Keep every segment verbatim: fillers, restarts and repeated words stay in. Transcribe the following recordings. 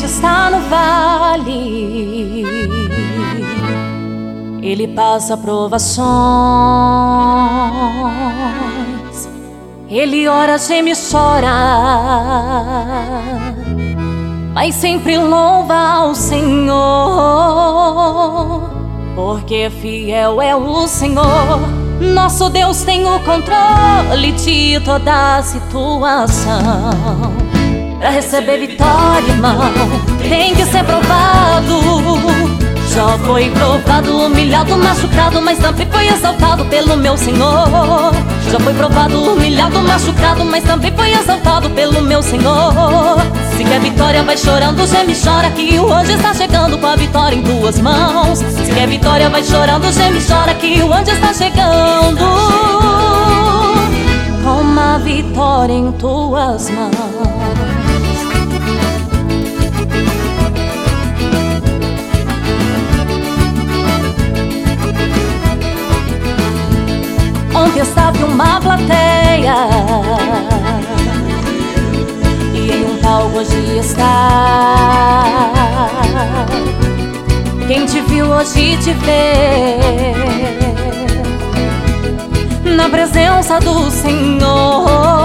está no vale, ele passa provações, ele ora, geme e chora, mas sempre louva ao Senhor, porque fiel é o Senhor. Nosso Deus tem o controle de toda a situação. Pra receber vitória, irmão, tem que ser provado. Já foi provado, humilhado, machucado, mas também foi exaltado pelo meu Senhor. Já foi provado, humilhado, machucado, mas também foi exaltado pelo meu Senhor. Se quer vitória, vai chorando, geme e chora, que o anjo está chegando com a vitória em tuas mãos. Se quer vitória, vai chorando, geme e chora, que o anjo está chegando com a vitória em tuas mãos. Ontem estava em uma plateia e em um palco hoje está. Quem te viu hoje te vê na presença do Senhor,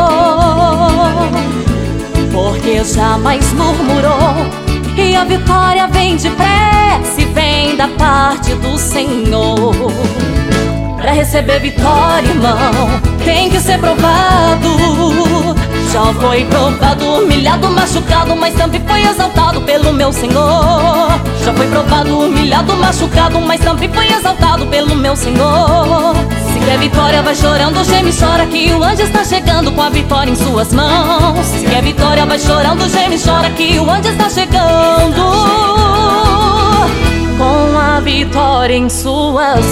porque jamais murmurou, e a vitória vem depressa e vem da parte do Senhor. Pra receber vitória, irmão, tem que ser provado. Já foi provado, humilhado, machucado, mas também foi exaltado pelo meu Senhor. Já foi provado, humilhado, machucado, mas também foi exaltado pelo meu Senhor. Se quer vitória, vai chorando, geme e chora, que o anjo está chegando com a vitória em suas mãos. Se quer vitória, vai chorando, geme e chora, que o anjo está chegando com a vitória em suas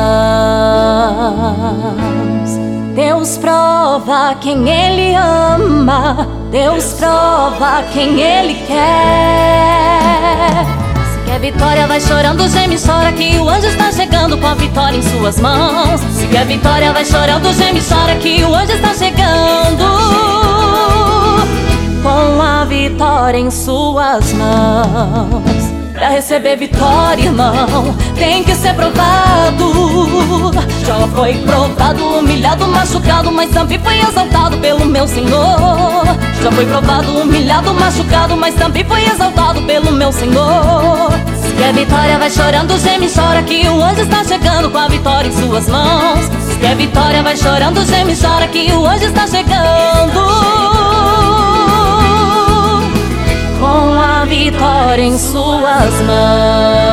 mãos. Deus prova quem Ele ama, Deus prova quem Ele quer. Se quer vitória, vai chorando, geme e chora, que o anjo está chegando com a vitória em suas mãos. Se quer vitória, vai chorando, geme e chora, que o anjo está chegando com a vitória em suas mãos. Pra receber vitória, irmão, tem que ser provado. Já foi provado, humilhado, machucado, mas também foi exaltado pelo meu Senhor. Já foi provado, humilhado, machucado, mas também foi exaltado pelo meu Senhor. Se quer vitória, vai chorando, geme e chora, que o anjo está chegando com a vitória em suas mãos. Se quer vitória, vai chorando, geme e chora, que o anjo está chegando com a vitória em suas mãos.